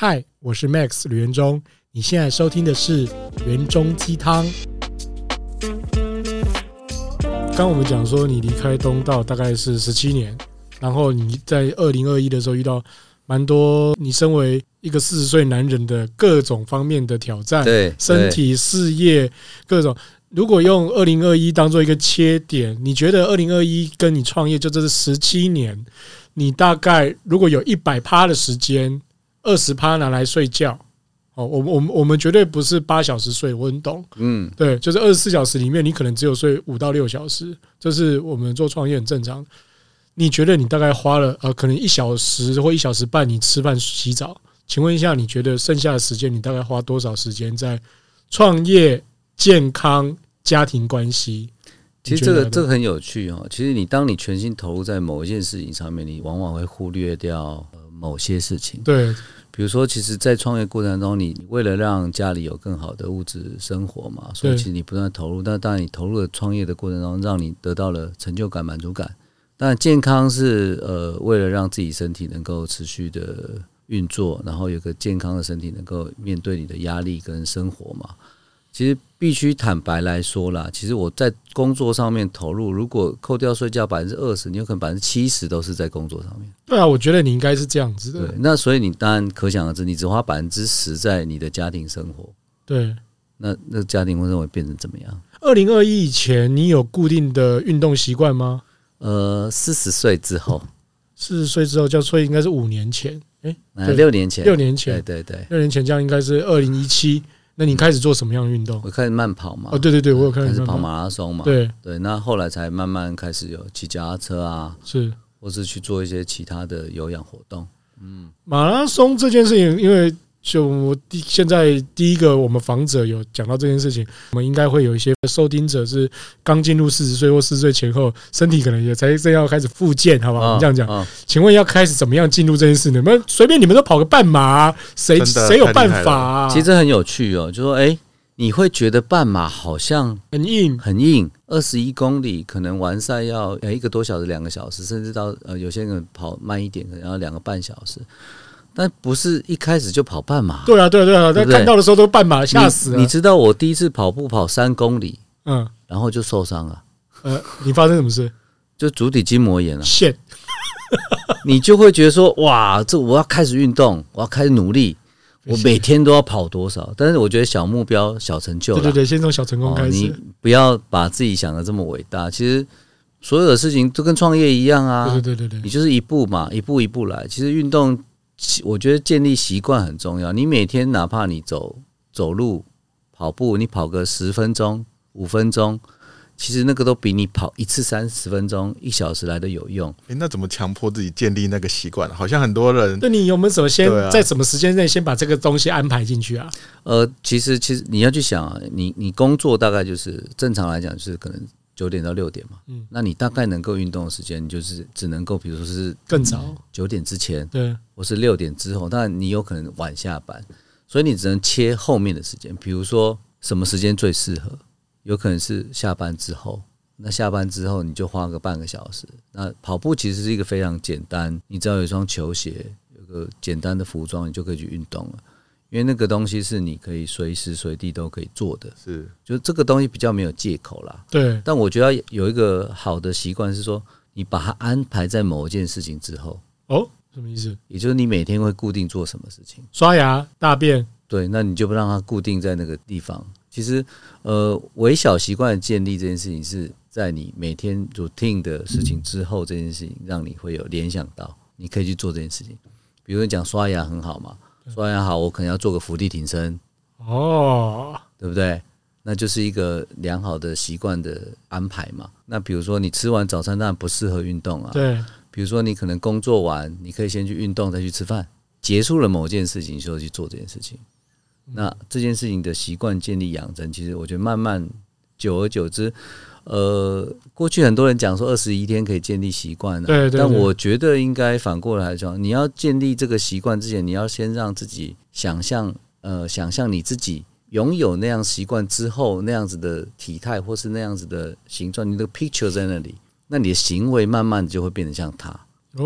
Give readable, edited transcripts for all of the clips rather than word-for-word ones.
嗨，我是 Max 吕元钟，你现在收听的是元钟鸡汤。刚我们讲说你离开东道大概是17年，然后你在2021的时候遇到蛮多你身为一个40岁男人的各种方面的挑战， 对， 身体、事业各种。如果用2021当做一个切点，你觉得2021跟你创业就这是17年，你大概如果有100%的时间，20%拿来睡觉，我们绝对不是8小时睡，我很懂，对，就是24小时里面你可能只有睡5到6小时，这是我们做创业很正常。你觉得你大概花了可能1小时或1小时半你吃饭洗澡，请问一下，你觉得剩下的时间你大概花多少时间在创业、健康、家庭关系？ 其实这个很有趣哦。其实当你全心投入在某一件事情上面，你往往会忽略掉某些事情。 对， 比如说，其实，在创业过程中，你为了让家里有更好的物质生活嘛，所以其实你不断投入。但当然，你投入的创业的过程中，让你得到了成就感、满足感。当然，健康是为了让自己身体能够持续的运作，然后有个健康的身体能够面对你的压力跟生活嘛。其实必须坦白来说啦，其实我在工作上面投入，如果扣掉睡觉20%，你有可能70%都是在工作上面。 对啊，我觉得你应该是这样子的。 对，那所以你当然可想而知，你只花10%在你的家庭生活。对，那家庭生活会变成怎么样 ？2021以前，你有固定的运动习惯吗 ？40岁之后 ，40岁之后，所以应该是5年前。 6年前 ，6年前， 对 ，6年前这样应该是2017。那你开始做什么样的运动？ 我开始慢跑嘛。 对，我有开始跑马拉松嘛。对，那后来才慢慢开始有骑脚踏车啊，是，或是去做一些其他的有氧活动。 马拉松这件事情，因为就我现在第一个我们访者有讲到这件事情，我们应该会有一些收听者是刚进入40岁或40岁前后，身体可能也才正要开始复健，好不好？我们这样讲，请问要开始怎么样进入这件事呢？你们随便你们都跑个半马，谁有办法啊？ 其实很有趣哦，就说你会觉得半马好像很硬 ，21公里可能完赛要1个多小时、2个小时，甚至到有些人跑慢一点，可能要2个半小时。但不是一开始就跑半马。 对啊，在看到的时候都半马，吓死了。 你知道我第一次跑步跑3公里，然后就受伤了。 你发生什么事？ 就足底筋膜炎了。 shit 你就会觉得说，哇，这我要开始运动，我要开始努力，我每天都要跑多少？但是我觉得小目标、小成就啦。 对，先从小成功开始。 你不要把自己想的这么伟大。其实所有的事情都跟创业一样啊。 对， 你就是一步嘛，一步一步来。其实运动，我觉得建立习惯很重要。你每天哪怕你走路、跑步，你跑个10分钟、5分钟，其实那个都比你跑一次30分钟、1小时来的有用。 那怎么强迫自己建立那个习惯？好像很多人。 那你有没有什么在什么时间内先把这个东西安排进去啊？ 其实你要去想啊，你工作大概就是正常来讲就是可能9点到6点嘛，那你大概能够运动的时间，你就是只能够，比如说是更早 9点之前， 对， 或是6点之后。当然你有可能晚下班，所以你只能切后面的时间。比如说什么时间最适合，有可能是下班之后。那下班之后你就花个半个小时。那跑步其实是一个非常简单，你只要有一双球鞋，有个简单的服装，你就可以去运动了。因为那个东西是你可以随时随地都可以做的，是，就这个东西比较没有借口啦。 对， 但我觉得有一个好的习惯是说，你把它安排在某一件事情之后。 什么意思？ 也就是你每天会固定做什么事情？ 刷牙、大便。 对，那你就不让它固定在那个地方。其实，微小习惯的建立这件事情是在你每天 routine 的事情之后，这件事情让你会有联想到，你可以去做这件事情。比如你讲刷牙很好嘛。刷牙好，我可能要做个伏地挺身，对不对？那就是一个良好的习惯的安排嘛。那比如说你吃完早餐当然不适合运动啊， 对。 比如说你可能工作完，你可以先去运动再去吃饭，结束了某件事情就去做这件事情。那这件事情的习惯建立养成，其实我觉得慢慢久而久之，过去很多人讲说21天可以建立习惯， 对， 但我觉得应该反过来讲，你要建立这个习惯之前，你要先让自己想象你自己拥有那样习惯之后那样子的体态或是那样子的形状，你的 picture 在那里，那你的行为慢慢就会变得像它。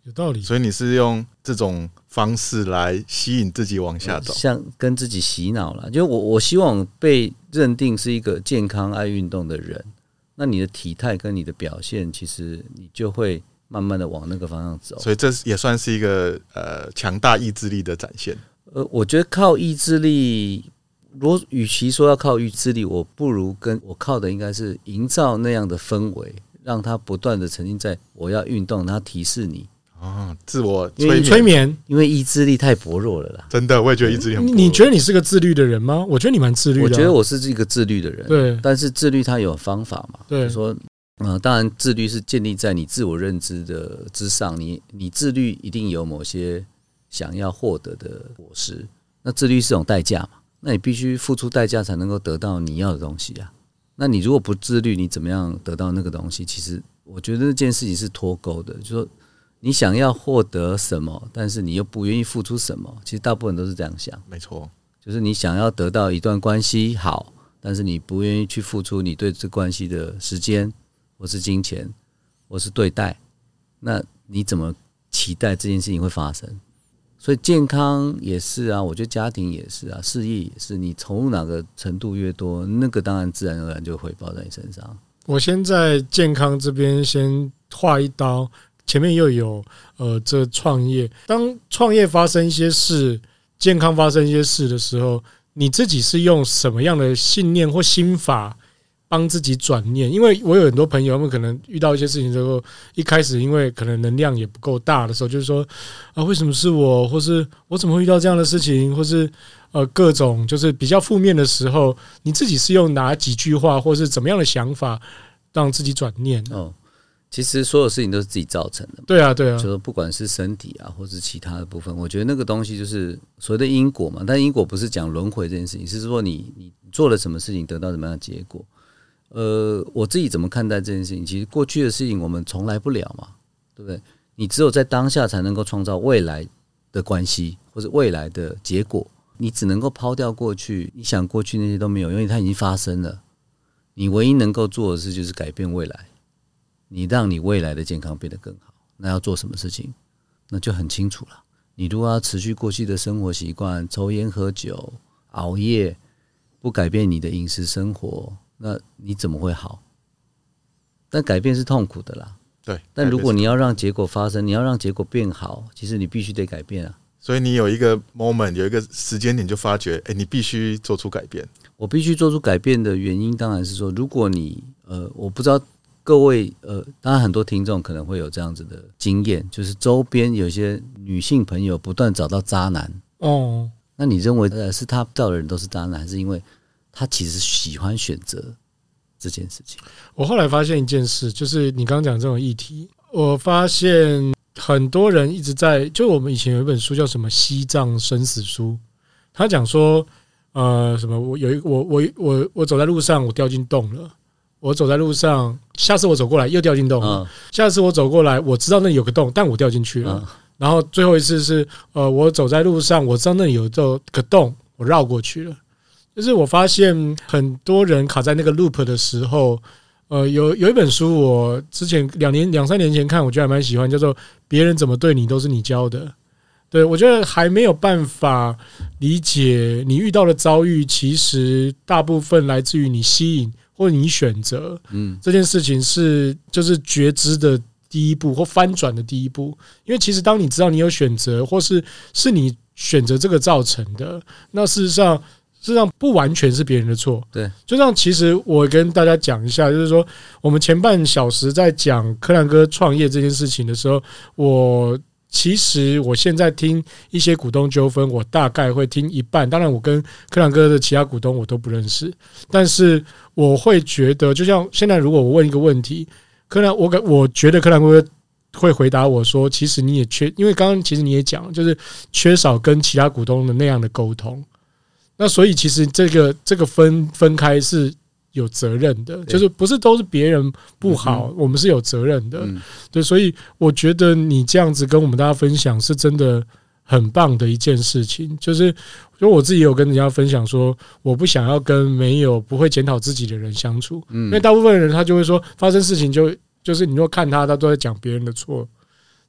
有道理。 所以你是用这种方式来吸引自己往下走， 像跟自己洗脑了。就我希望被认定是一个健康爱运动的人，那你的体态跟你的表现，其实你就会慢慢的往那个方向走。 所以这也算是一个强大意志力的展现。 我觉得靠意志力，与其说要靠意志力，我不如我靠的应该是营造那样的氛围，让他不断的沉浸在我要运动，他提示你。 自我催眠， 因为意志力太薄弱了啦。 真的，我也觉得意志力很薄弱。 你觉得你是个自律的人吗？我觉得你蛮自律的。 我觉得我是一个自律的人， 对。但是自律它有方法嘛？ 对， 就是说，当然自律是建立在你自我认知之上。你自律一定有某些想要获得的果实，那自律是种代价嘛？那你必须付出代价才能够得到你要的东西啊。那你如果不自律，你怎么样得到那个东西？其实我觉得那件事情是脱钩的，就是说你想要获得什么，但是你又不愿意付出什么，其实大部分都是这样想。 没错， 就是你想要得到一段关系好，但是你不愿意去付出你对这关系的时间，或是金钱，或是对待，那你怎么期待这件事情会发生？所以健康也是啊，我觉得家庭也是啊，事业也是，你投入哪个程度越多，那个当然自然而然就会回报在你身上。 我先在健康这边先画一刀，前面又有这创业。当创业发生一些事，健康发生一些事的时候，你自己是用什么样的信念或心法帮自己转念？因为我有很多朋友，他们可能遇到一些事情之后，一开始因为可能能量也不够大的时候，就是说为什么是我，或是我怎么会遇到这样的事情，或是各种就是比较负面的时候，你自己是用哪几句话，或是怎么样的想法让自己转念？ 其实所有事情都是自己造成的。 对啊， 就是不管是身体啊，或是其他的部分，我觉得那个东西就是所谓的因果嘛。但因果不是讲轮回这件事情，是说你做了什么事情得到什么样的结果。我自己怎么看待这件事情？其实过去的事情我们从来不了嘛，对不对？你只有在当下才能够创造未来的关系，或是未来的结果。你只能够抛掉过去，你想过去那些都没有，因为它已经发生了。你唯一能够做的事就是改变未来。你让你未来的健康变得更好，那要做什么事情？那就很清楚了。你如果要持续过去的生活习惯，抽烟喝酒、熬夜，不改变你的饮食生活，那你怎么会好？但改变是痛苦的啦。 对。 但如果你要让结果发生，你要让结果变好，其实你必须得改变啊。 所以你有一个 moment， 有一个时间点，就发觉，你必须做出改变。 我必须做出改变的原因，当然是说，如果你我不知道。各位当然很多听众可能会有这样子的经验，就是周边有些女性朋友不断找到渣男那你认为是他找的人都是渣男，还是因为他其实喜欢选择这件事情？ 我后来发现一件事，就是你刚刚讲这种议题，我发现很多人一直在，就我们以前有一本书叫什么《西藏生死书》，他讲说什么我走在路上我掉进洞了。我走在路上，下次我走过来又掉进洞了。下次我走过来，我知道那里有个洞，但我掉进去了。然后最后一次是我走在路上，我知道那里有个洞，我绕过去了。就是我发现很多人卡在那个 loop 的时候，有一本书我之前2、3年前看，我觉得还蛮喜欢，叫做《别人怎么对你都是你教的》。对，我觉得还没有办法理解你遇到的遭遇，其实大部分来自于你吸引。或者你选择，这件事情就是觉知的第一步或翻转的第一步。因为其实当你知道你有选择，或是你选择这个造成的，那事实上不完全是别人的错。 对， 就像其实我跟大家讲一下，就是说我们前半小时在讲柯南哥创业这件事情的时候，其实我现在听一些股东纠纷，我大概会听一半。当然，我跟柯南哥的其他股东我都不认识，但是我会觉得，就像现在，如果我问一个问题，我觉得柯南哥会回答我说，其实你也因为刚刚其实你也讲，就是缺少跟其他股东的那样的沟通。那所以其实这个分开是有责任的，就是不是都是别人不好，我们是有责任的。对，所以我觉得你这样子跟我们大家分享是真的很棒的一件事情。就是我自己有跟人家分享说，我不想要跟不会检讨自己的人相处，因为大部分人他就会说，发生事情就是你若看他都在讲别人的错。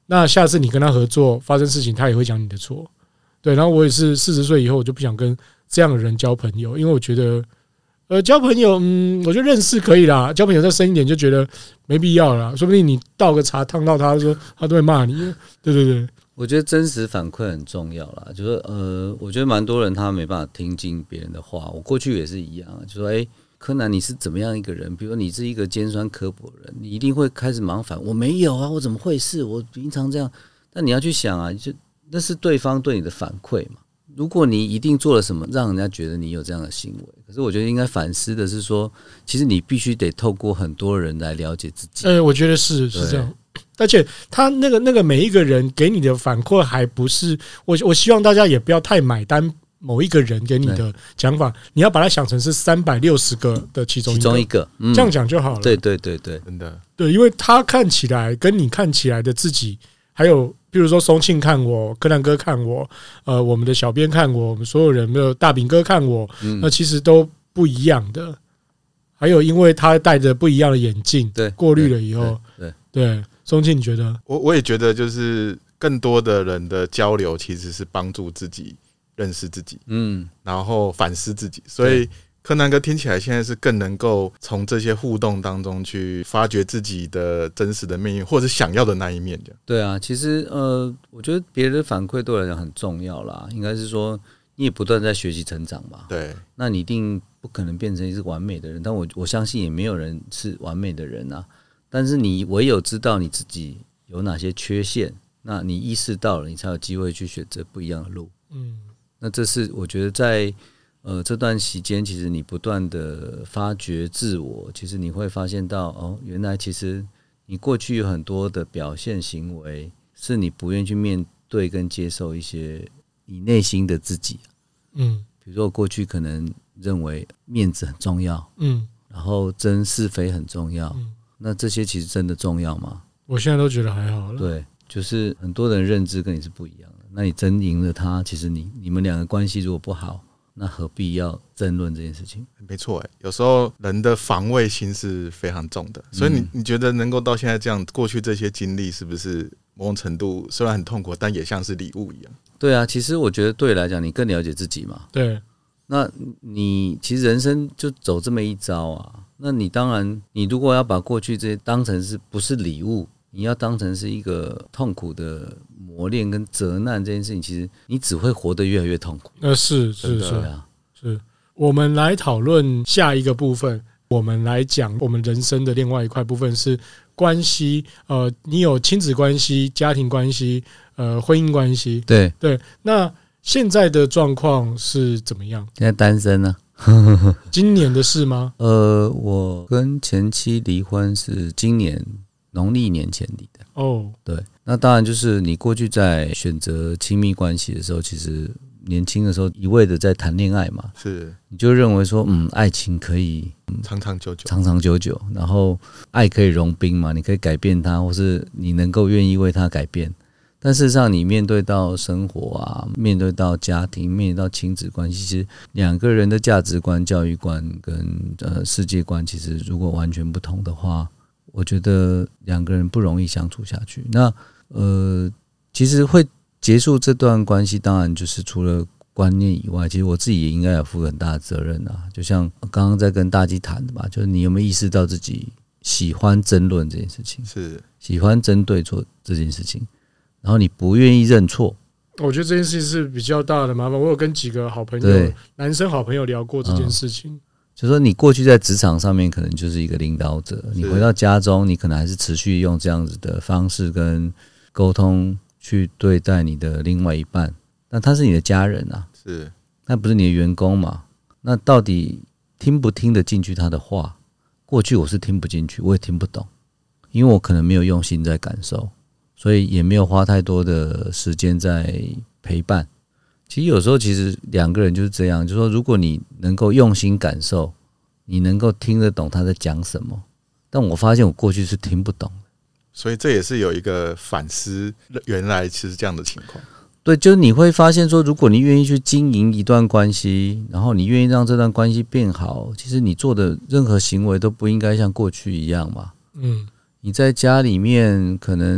那下次你跟他合作发生事情，他也会讲你的错。对，然后我也是40岁以后，我就不想跟这样的人交朋友，因为我觉得，交朋友，我觉得认识可以啦，交朋友再深一点就觉得没必要啦，说不定你倒个茶烫到他，说他都会骂你。对对对， 我觉得真实反馈很重要啦，就是我觉得蛮多人他没办法听进别人的话，我过去也是一样，就说柯南你是怎么样一个人？比如说你是一个尖酸刻薄的人，你一定会开始忙反，我没有啊，我怎么会是？我平常这样，但你要去想啊，就那是对方对你的反馈嘛。如果你一定做了什么让人家觉得你有这样的行为，可是我觉得应该反思的是说，其实你必须得透过很多人来了解自己。 我觉得是这样。而且他那个每一个人给你的反馈还不是我希望大家也不要太买单某一个人给你的讲法，你要把它想成是360个的其中一个，这样讲就好了。 对对对对， 真的对，因为他看起来跟你看起来的自己，还有比如说松庆看我，柯南哥看我，我们的小编看我，我们所有人没有大饼哥看我，那其实都不一样的。还有因为他戴着不一样的眼镜， 对， 过滤了以后，对，松庆你觉得？ 我也觉得就是更多的人的交流其实是帮助自己认识自己，然后反思自己，所以柯南哥听起来现在是更能够从这些互动当中去发掘自己的真实的命运，或者想要的那一面。这样对啊，其实我觉得别人的反馈对我来讲很重要啦，应该是说你也不断在学习成长嘛。 对， 那你一定不可能变成一个完美的人，但我相信也没有人是完美的人啊。但是你唯有知道你自己有哪些缺陷，那你意识到了，你才有机会去选择不一样的路。那这是我觉得在这段期间，其实你不断的发掘自我，其实你会发现到原来其实你过去有很多的表现行为，是你不愿意去面对跟接受一些你内心的自己。比如说我过去可能认为面子很重要，然后争是非很重要，那这些其实真的重要吗？ 我现在都觉得还好了。 对，就是很多人认知跟你是不一样的。那你争赢了他，其实你们两个关系如果不好，那何必要争论这件事情？ 没错，有时候人的防卫心是非常重的，所以你觉得能够到现在这样，过去这些经历是不是某种程度虽然很痛苦，但也像是礼物一样？ 对啊，其实我觉得对你来讲，你更了解自己嘛。 对， 那你其实人生就走这么一招啊。那你当然，你如果要把过去这些当成是不是礼物，你要当成是一个痛苦的磨练跟责难这件事情，其实你只会活得越来越痛苦。 是，我们来讨论下一个部分，我们来讲我们人生的另外一块部分是关系。你有亲子关系、家庭关系、婚姻关系。对，那现在的状况是怎么样？ 现在单身呢？ 今年的事吗？ 我跟前妻离婚是今年农历年前离的。对，那当然就是你过去在选择亲密关系的时候，其实年轻的时候一味的在谈恋爱嘛， 是你就认为说，爱情可以长长久久， 然后爱可以融冰嘛，你可以改变它，或是你能够愿意为它改变。但事实上，你面对到生活啊，面对到家庭，面对到亲子关系，其实两个人的价值观、教育观跟世界观，其实如果完全不同的话，我觉得两个人不容易相处下去。那其实会结束这段关系，当然就是除了观念以外，其实我自己也应该有负很大的责任啊。就像刚刚在跟大鸡谈的吧，就是你有没有意识到自己喜欢争论这件事情， 是喜欢争对错这件事情。然后你不愿意认错， 我觉得这件事情是比较大的麻烦。我有跟几个好朋友，男生好朋友聊过这件事情。 就说你过去在职场上面可能就是一个领导者，你回到家中，你可能还是持续用这样子的方式跟沟通去对待你的另外一半，但他是你的家人啊， 是， 那不是你的员工嘛？那到底听不听得进去他的话？过去我是听不进去，我也听不懂，因为我可能没有用心在感受。所以也没有花太多的时间在陪伴。其实有时候，其实两个人就是这样，就是说，如果你能够用心感受，你能够听得懂他在讲什么。但我发现我过去是听不懂的， 所以这也是有一个反思，原来其实这样的情况。 对，就是你会发现说，如果你愿意去经营一段关系，然后你愿意让这段关系变好，其实你做的任何行为都不应该像过去一样嘛。你在家里面可能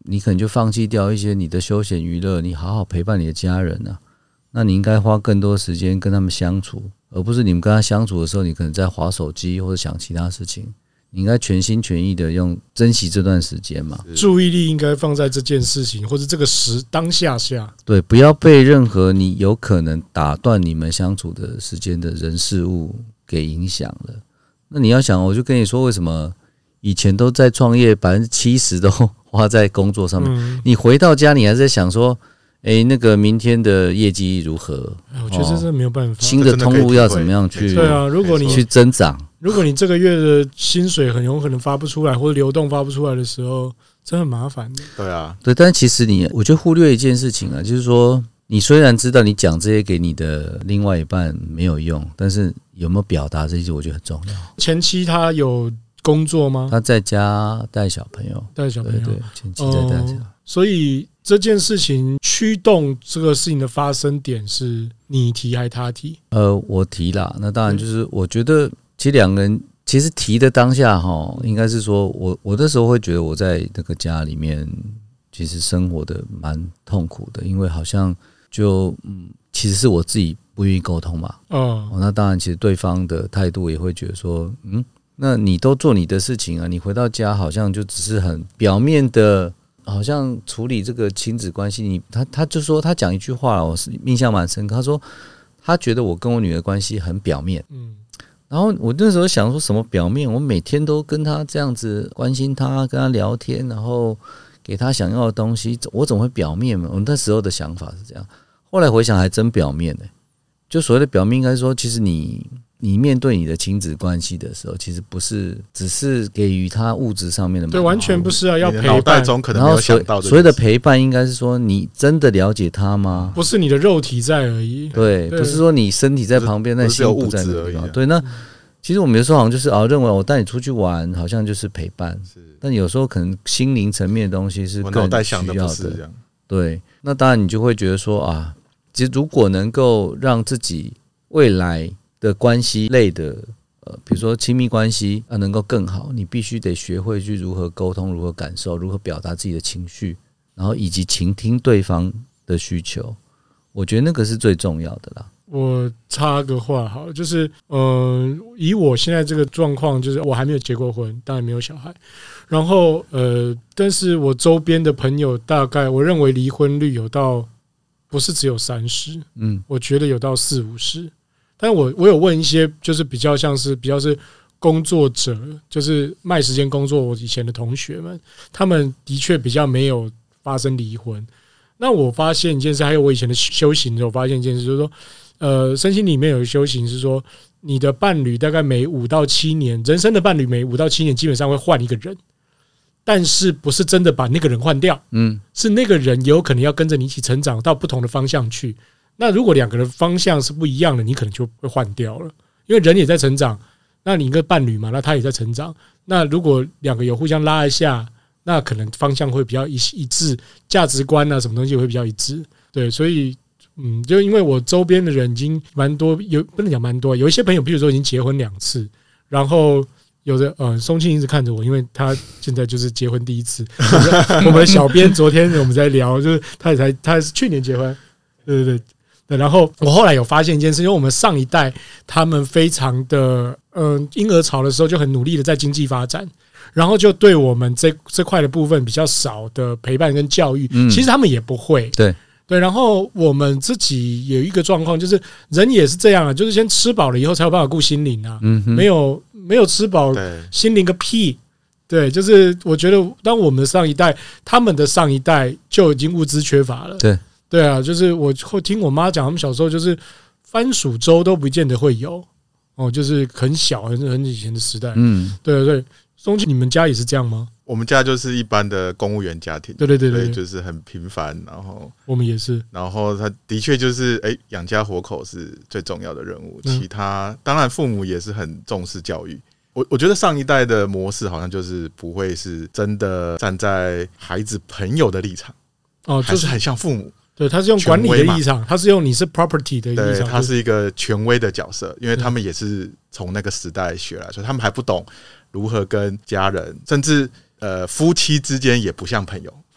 你可能就放弃掉一些你的休闲娱乐，你好好陪伴你的家人啊。那你应该花更多时间跟他们相处，而不是你们跟他相处的时候，你可能在滑手机或者想其他事情。你应该全心全意的用珍惜这段时间嘛， 注意力应该放在这件事情或者这个当下。 对，不要被任何你有可能打断你们相处的时间的人事物给影响了。那你要想，我就跟你说，为什么以前都在创业，70%都花在工作上面，你回到家你还是在想说，那个明天的业绩如何？ 我觉得这是没有办法， 新的通路要怎么样去？ 对啊，如果你去增长。 如果你这个月的薪水很有可能发不出来，或者流动发不出来的时候，真的很麻烦的。 对啊， 对，但其实我觉得忽略一件事情啊，就是说，你虽然知道你讲这些给你的另外一半没有用，但是有没有表达这些，我觉得很重要。 前妻她有工作吗？ 她在家带小朋友， 对， 前妻在带小朋友。 所以这件事情驱动这个事情的发生点是你提还是他提？ 我提啦。那当然就是我觉得。其实两个人其实提的当下应该是说我那时候会觉得我在那个家里面其实生活的蛮痛苦的，因为好像其实是我自己不愿意沟通嘛。那当然其实对方的态度也会觉得说那你都做你的事情啊，你回到家好像就只是很表面的，好像处理这个亲子关系。他就说他讲一句话，我是印象蛮深刻，他说他觉得我跟我女儿关系很表面。然后我那时候想说什么表面，我每天都跟他这样子关心他，跟他聊天，然后给他想要的东西，我怎么会表面呢？我那时候的想法是这样，后来回想还真表面就所谓的表面，应该说其实你面对你的亲子关系的时候，其实不是只是给予他物质上面的满足， 对，完全不是啊，要陪伴。 脑袋中可能没有想到所谓的陪伴，应该是说你真的了解他吗？ 不是你的肉体在而已， 对，不是说你身体在旁边，但心不在那个地方。对，那其实我们有时候好像就是认为我带你出去玩，好像就是陪伴，但有时候可能心灵层面的东西是更需要的。对，那当然你就会觉得说其实如果能够让自己未来的关系类的比如说亲密关系能够更好，你必须得学会去如何沟通，如何感受，如何表达自己的情绪，然后以及倾听对方的需求。我觉得那个是最重要的啦。 我插个话好了，就是以我现在这个状况，就是我还没有结过婚，当然没有小孩，然后但是我周边的朋友大概我认为离婚率有到不是只有30%，我觉得有到40-50%。但我有问一些就是比较是工作者，就是卖时间工作，我以前的同学们，他们的确比较没有发生离婚。那我发现一件事，还有我以前的修行的时候，我发现一件事，就是说身心里面有一个修行是说，你的伴侣大概每5到7年，人生的伴侣每5到7年基本上会换一个人，但是不是真的把那个人换掉，是那个人有可能要跟着你一起成长到不同的方向去。那如果两个人方向是不一样的，你可能就会换掉了，因为人也在成长，那你一个伴侣嘛，那他也在成长，那如果两个有互相拉一下，那可能方向会比较一致，价值观啊什么东西会比较一致。对，所以就因为我周边的人已经蛮多，不能讲蛮多，有一些朋友比如说已经结婚2次，然后有的松庆一直看着我，因为他现在就是结婚第1次。我们小编昨天我们在聊，就是他是去年结婚，对。然后我后来有发现一件事，因为我们上一代他们非常的婴儿潮的时候就很努力的在经济发展，然后就对我们这块的部分比较少的陪伴跟教育，其实他们也不会。对，然后我们自己有一个状况，就是人也是这样啊，就是先吃饱了以后才有办法顾心灵啊，没有吃饱心灵个屁。对，就是我觉得当我们上一代，他们的上一代就已经物资缺乏了。对啊，就是我会听我妈讲，他们小时候就是番薯粥都不见得会有就是很小很以前的时代。对，松庆，你们家也是这样吗？ 我们家就是一般的公务员家庭， 对， 就是很平凡，然后我们也是， 然后他的确就是养家活口是最重要的任务，其他当然父母也是很重视教育。我觉得上一代的模式好像就是不会是真的站在孩子朋友的立场，还是很像父母。对，他是用管理的立场，他是用你是 property 的立场，对，他是一个权威的角色，因为他们也是从那个时代学来，所以他们还不懂如何跟家人，甚至夫妻之间也不像朋友，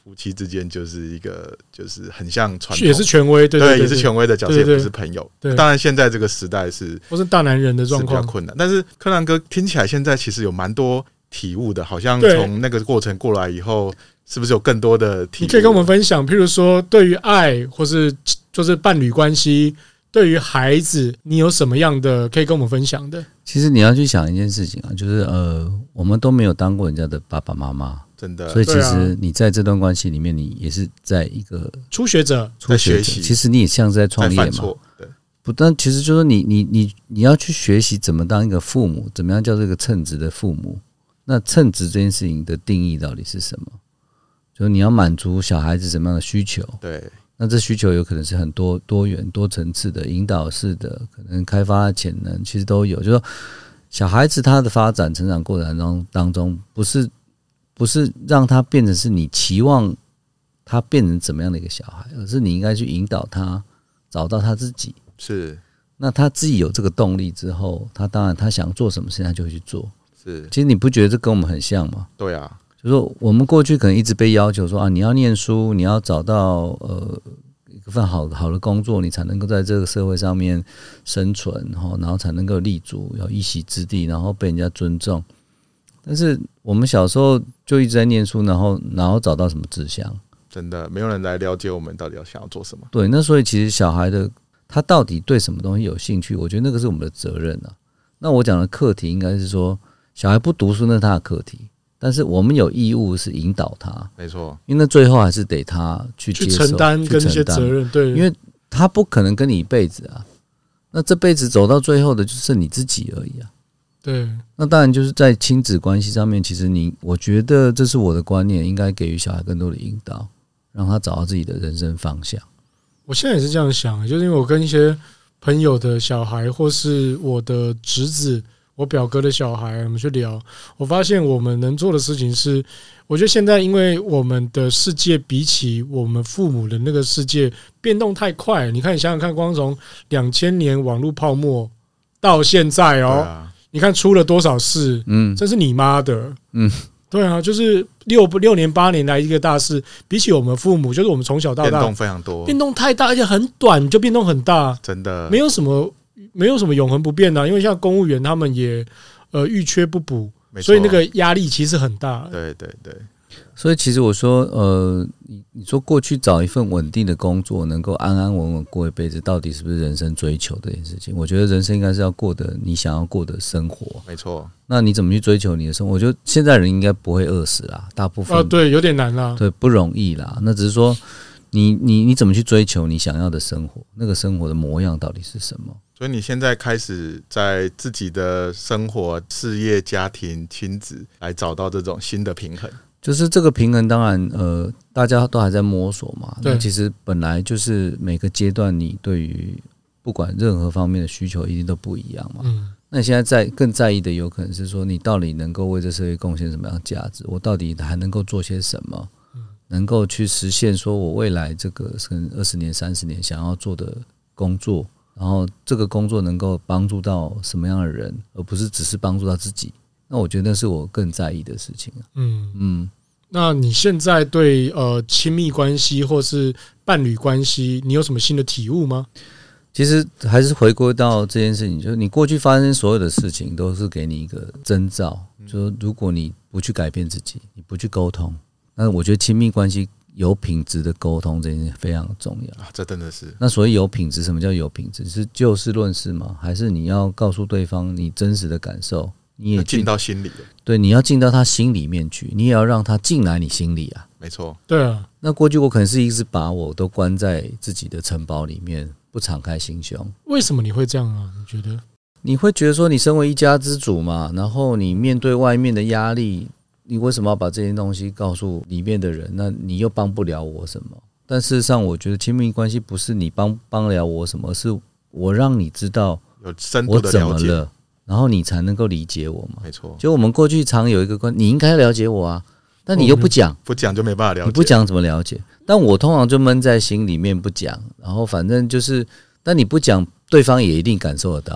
夫妻之间就是一个就是很像传统， 也是权威，对， 也是权威的角色，也不是朋友。当然现在这个时代或是大男人的状况比较困难，但是柯南哥听起来现在其实有蛮多体悟的，好像从那个过程过来以后，是不是有更多的体悟？ 你可以跟我们分享，譬如说对于爱或是就是伴侣关系，对于孩子，你有什么样的可以跟我们分享的？ 其实你要去想一件事情啊，就是我们都没有当过人家的爸爸妈妈， 真的。 所以其实你在这段关系里面，你也是在一个初学者在学习。 其实你也像是在创业嘛， 对。 不但其实就是你要去学习怎么当一个父母，怎么样叫这个称职的父母。那称职这件事情的定义到底是什么？就是你要满足小孩子什么样的需求？ 对。 那这需求有可能是很多元、多层次的、引导式的，可能开发的潜能其实都有。就是说，小孩子他的发展成长过程当中，不是让他变成是你期望他变成怎么样的一个小孩，而是你应该去引导他找到他自己。 是。 那他自己有这个动力之后，他当然他想做什么事情他就会去做。 是。 其实你不觉得这跟我们很像吗？ 对啊。 就是说我们过去可能一直被要求说啊，你要念书，你要找到一份好的工作，你才能够在这个社会上面生存，然后才能够立足，有一席之地，然后被人家尊重。但是我们小时候就一直在念书，然后找到什么志向？ 真的没有人来了解我们到底要想要做什么。 对，那所以其实小孩的他到底对什么东西有兴趣，我觉得那个是我们的责任啊。那我讲的课题应该是说，小孩不读书那是他的课题。但是我们有义务是引导他， 没错， 因为那最后还是得他去接受、 承担跟一些责任，对， 因为他不可能跟你一辈子啊，那这辈子走到最后的就是你自己而已啊， 对。 那当然就是在亲子关系上面，其实我觉得这是我的观念，应该给予小孩更多的引导，让他找到自己的人生方向。 我现在也是这样想，就是因为我跟一些朋友的小孩，或是我的侄子。我表哥的小孩，我们去聊，我发现我们能做的事情是，我觉得现在因为我们的世界比起我们父母的那个世界变动太快，你看，你想想看，光从2000年网络泡沫到现在你看出了多少事，这是你妈的，对啊，就是6年8年来一个大事，比起我们父母，就是我们从小到大变动非常多， 变动太大，而且很短就变动很大， 真的没有什么永恒不变的，因为像公务员他们也遇缺不补，所以那个压力其实很大。 对对对， 所以其实我说你说过去找一份稳定的工作，能够安安稳稳过一辈子，到底是不是人生追求这件事情？我觉得人生应该是要过得你想要过的生活。 没错。 那你怎么去追求你的生活？我觉得现在人应该不会饿死啦，大部分对，有点难啦， 对，不容易啦。那只是说你怎么去追求你想要的生活？那个生活的模样到底是什么？ 所以你现在开始在自己的生活、事业、家庭、亲子来找到这种新的平衡。 就是这个平衡，当然大家都还在摸索嘛。那其实本来就是每个阶段，你对于不管任何方面的需求一定都不一样嘛。那你现在更在意的，有可能是说你到底能够为这社会贡献什么样的价值？我到底还能够做些什么？能够去实现说我未来这个20年、30年想要做的工作。然后这个工作能够帮助到什么样的人，而不是只是帮助到自己。那我觉得那是我更在意的事情。 那你现在对亲密关系或是伴侣关系，你有什么新的体悟吗？ 其实还是回归到这件事情，就是你过去发生所有的事情，都是给你一个征兆，就是如果你不去改变自己，你不去沟通，那我觉得亲密关系。有品质的沟通这件事非常重要啊，这真的是。 那所谓有品质，什么叫有品质？是就事论事吗？还是你要告诉对方你真实的感受？你也进到心里了。 对，你要进到他心里面去，你也要让他进来你心里啊。 没错， 对啊。 那过去我可能是一直把我都关在自己的城堡里面，不敞开心胸。 为什么你会这样啊？你觉得？ 你会觉得说，你身为一家之主嘛，然后你面对外面的压力。你为什么要把这些东西告诉里面的人？那你又帮不了我什么？但事实上，我觉得亲密关系不是你帮了我什么，是我让你知道有深度的了解， 了，然后你才能够理解我嘛。 没错， 就我们过去常有一个观，你应该了解我啊，但你又不讲， 不讲就没办法了解， 你不讲怎么了解？但我通常就闷在心里面不讲，然后反正就是，但你不讲，对方也一定感受得到。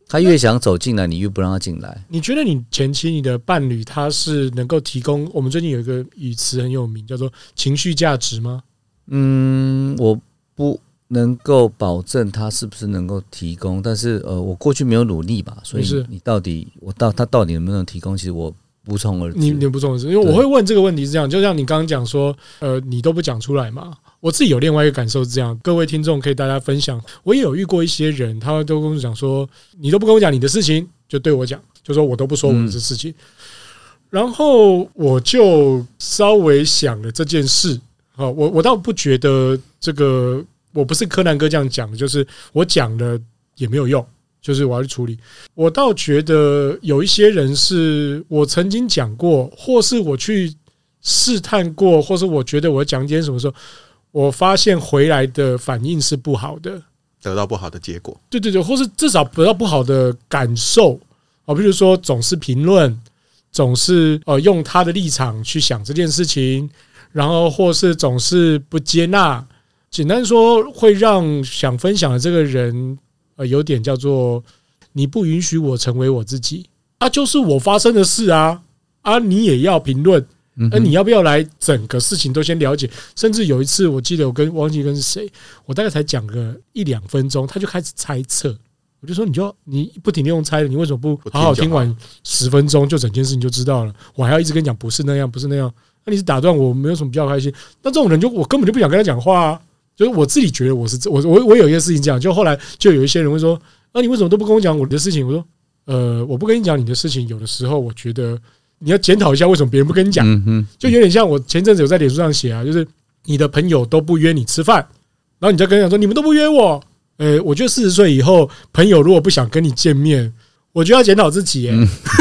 他越想走进来，你越不让他进来。 你觉得你前期你的伴侣他是能够提供？我们最近有一个语词很有名，叫做情绪价值吗？ 我不能够保证他是不是能够提供，但是我过去没有努力吧，所以你到底他到底能不能提供，其实我无从而知。 你不从而知，因为我会问这个问题是这样，就像你刚刚讲说，你都不讲出来嘛。我自己有另外一个感受是这样，各位听众可以大家分享。我也有遇过一些人，他都跟我讲说，你都不跟我讲你的事情，就对我讲，就说我都不说我的事情。然后我就稍微想了这件事，我倒不觉得这个，我不是柯南哥这样讲，就是我讲了也没有用，就是我要去处理。我倒觉得有一些人是我曾经讲过，或是我去试探过，或是我觉得我讲点什么时候，我发现回来的反应是不好的， 得到不好的结果。 对对对，或是至少得到不好的感受啊，比如说总是评论，总是用他的立场去想这件事情，然后或是总是不接纳。简单说，会让想分享的这个人有点叫做你不允许我成为我自己啊，就是我发生的事啊，你也要评论。你要不要来整个事情都先了解？甚至有一次，我记得我忘记跟是谁，我大概才讲个1-2分钟，他就开始猜测。我就说，你不停地用猜的，你为什么不好好听完10分钟，就整件事情就知道了？我还要一直跟你讲不是那样，不是那样。那你是打断我，没有什么比较开心。那这种人我根本就不想跟他讲话啊。就是我自己觉得我有一些事情这样，就后来就有一些人会说，你为什么都不跟我讲我的事情？我说，我不跟你讲你的事情，有的时候我觉得你要检讨一下为什么别人不跟你讲，就有点像我前阵子有在脸书上写啊，就是你的朋友都不约你吃饭，然后你再跟他讲说你们都不约我，我觉得40岁以后朋友如果不想跟你见面，我就要检讨自己。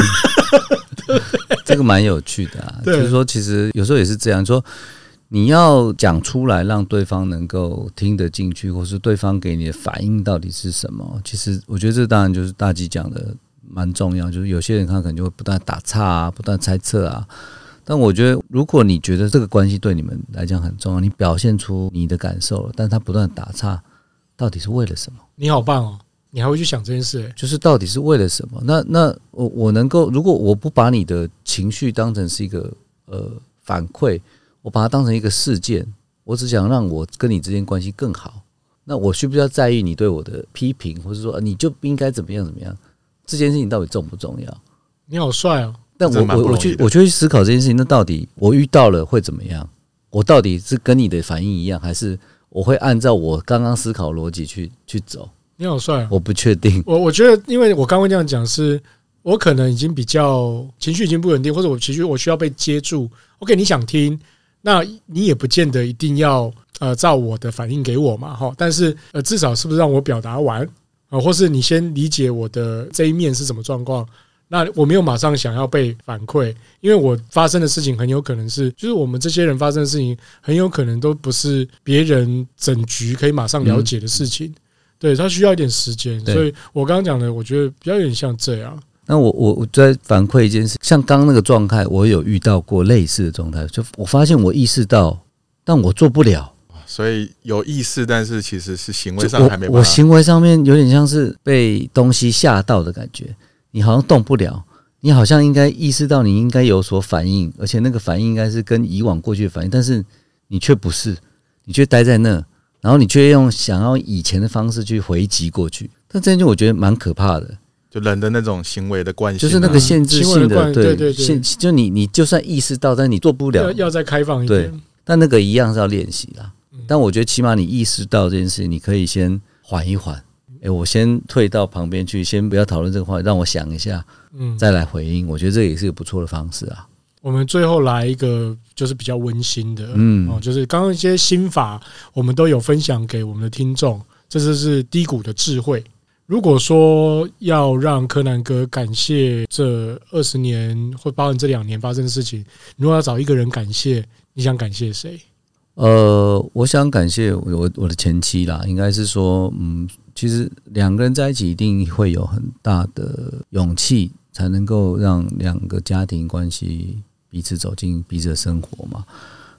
这个蛮有趣的啊，就是说其实有时候也是这样说。你要讲出来，让对方能够听得进去，或是对方给你的反应到底是什么？其实我觉得这当然就是大吉讲的蛮重要，就是有些人他可能就会不断打岔啊，不断猜测啊。但我觉得，如果你觉得这个关系对你们来讲很重要，你表现出你的感受了，但他不断打岔，到底是为了什么？ 你好棒哦！你还会去想这件事， 就是到底是为了什么？那我能够，如果我不把你的情绪当成是一个反馈。我把它当成一个事件，我只想让我跟你之间关系更好。那我需不需要在意你对我的批评，或是说你就应该怎么样怎么样？这件事情到底重不重要？ 你好帅哦！ 但我就去思考这件事情，那到底我遇到了会怎么样？我到底是跟你的反应一样，还是我会按照我刚刚思考逻辑去走？ 你好帅哦！ 我不确定。 我觉得，因为我刚刚这样讲，是我可能已经比较情绪已经不稳定，或者我情绪我需要被接住。OK， 你想听？那你也不见得一定要照我的反应给我嘛，但是至少是不是让我表达完或是你先理解我的这一面是什么状况？那我没有马上想要被反馈，因为我发生的事情很有可能是，就是我们这些人发生的事情很有可能都不是别人整局可以马上了解的事情，对，它需要一点时间。所以我刚刚讲的，我觉得比较有点像这样。 那我在反馈一件事，像刚刚那个状态，我有遇到过类似的状态，就我发现我意识到，但我做不了， 所以有意识，但是其实是行为上还没办法。 我行为上面有点像是被东西吓到的感觉，你好像动不了，你好像应该意识到你应该有所反应，而且那个反应应该是跟以往过去的反应，但是你却不是，你却待在那，然后你却用想要以前的方式去回击过去，但这件事我觉得蛮可怕的。 就人的那种行为的惯性， 就是那个限制性的， 对， 就你就算意识到，但你做不了， 要再开放一点。 对，但那个一样是要练习啦。但我觉得起码你意识到这件事，你可以先缓一缓。我先退到旁边去，先不要讨论这个话题，让我想一下，再来回应。我觉得这也是个不错的方式啊。 我们最后来一个就是比较温馨的，就是刚刚一些心法，我们都有分享给我们的听众，这就是低谷的智慧。如果说要让柯南哥感谢这20年或包含这2年发生的事情，如果要找一个人感谢，你想感谢谁？ 我想感谢我的前妻啦，应该是说，其实2个人在一起一定会有很大的勇气，才能够让2个家庭关系彼此走进彼此的生活嘛。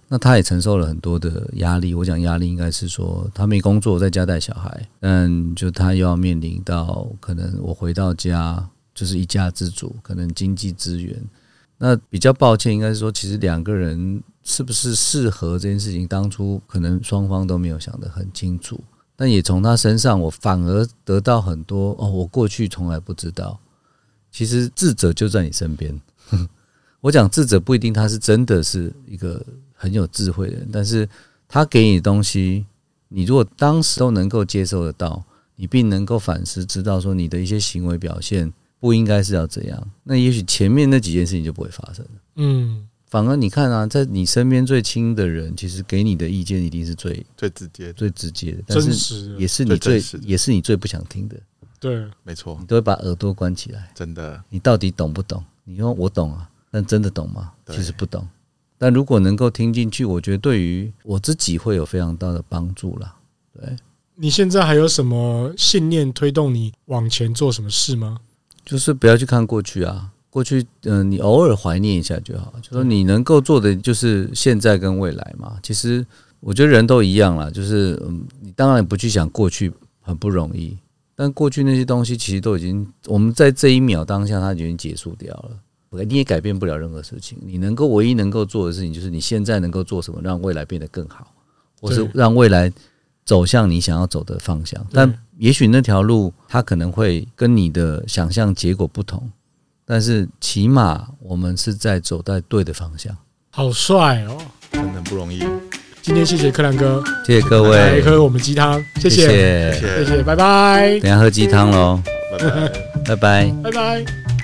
那他也承受了很多的压力。我讲压力应该是说他没工作，在家带小孩，但就他又要面临到可能我回到家就是一家之主，可能经济资源。那比较抱歉，应该是说其实两个人是不是适合这件事情，当初可能双方都没有想得很清楚。但也从他身上，我反而得到很多我过去从来不知道。其实智者就在你身边。我讲智者不一定他是真的是一个很有智慧的人，但是他给你的东西，你如果当时都能够接受得到，你并能够反思，知道说你的一些行为表现不应该是要这样，那也许前面那几件事情就不会发生了。反而你看啊，在你身边最亲的人，其实给你的意见一定是最直接的，但是也是你最不想听的。 对， 没错， 你都会把耳朵关起来。 真的， 你到底懂不懂？你说我懂啊，但真的懂吗？其实不懂。但如果能够听进去，我觉得对于我自己会有非常大的帮助啦。对， 你现在还有什么信念推动你往前做什么事吗？ 就是不要去看过去啊，过去你偶尔怀念一下就好。就说你能够做的就是现在跟未来嘛。其实我觉得人都一样啦，就是你当然不去想过去很不容易。但过去那些东西其实都已经，我们在这一秒当下它已经结束掉了，你也改变不了任何事情。你唯一能够做的事情就是你现在能够做什么让未来变得更好，或是让未来走向你想要走的方向。但也许那条路它可能会跟你的想象结果不同，但是起码我们是在走在对的方向。 好帅哦， 真的很不容易。 今天谢谢克兰哥， 谢谢各位， 来喝我们鸡汤，谢谢，拜拜。 等一下喝鸡汤咯，拜拜， 拜拜。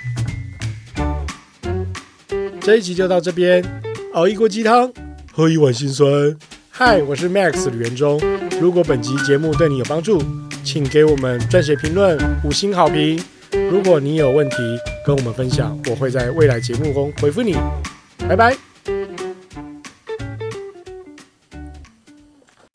这一集就到这边，熬一锅鸡汤，喝一碗辛酸。嗨，我是 Max 吕元忠。如果本集节目对你有帮助，请给我们撰写评论，5星好评。如果你有问题跟我们分享，我会在未来节目中回复你。拜拜。